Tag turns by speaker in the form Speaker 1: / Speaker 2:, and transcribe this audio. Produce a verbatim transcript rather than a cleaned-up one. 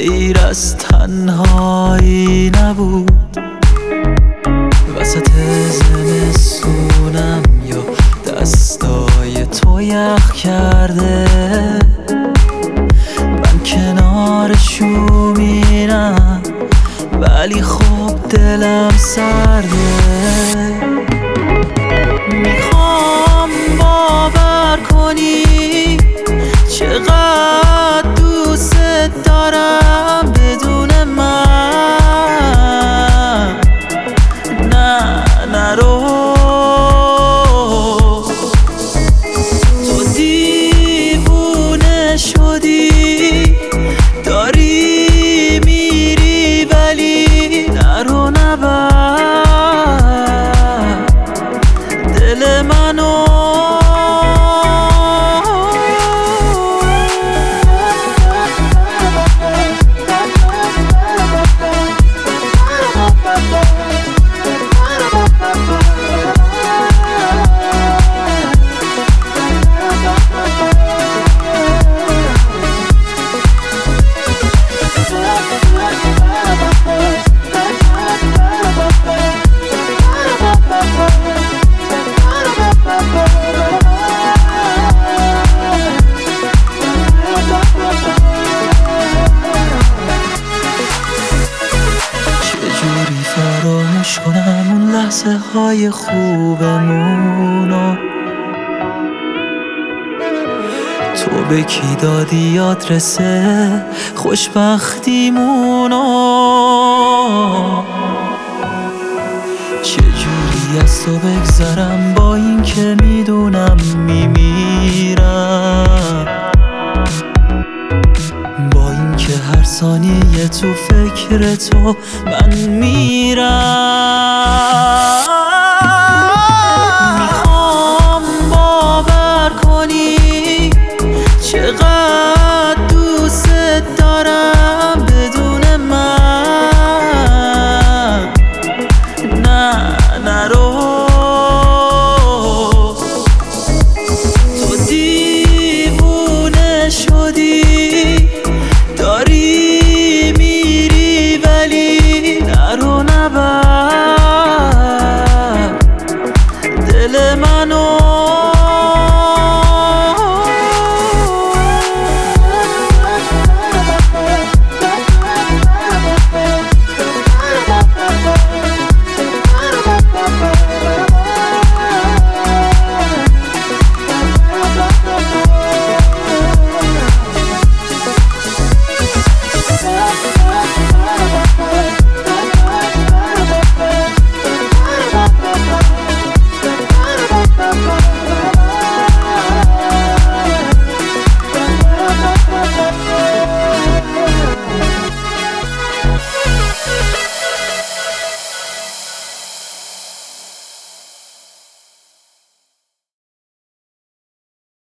Speaker 1: غیر از تنهایی نبود. وسط زمستونم یا دستای تو یخ کرده، من کنارشو میرم ولی خب دلم سرده. میخوام باور کنی چقدر دوست دارم بدون من. نه نرو، تو دیوونه شدی داری میری ولی نرو نبر دل منو. فراموش کنم اون لحظه های خوبمونو، تو به کی دادی آدرس خوشبختیمونو. چجوری از تو بگذرم با این که میدونم میمیرم، با این که هر ثانیه تو فکر تو من میرم.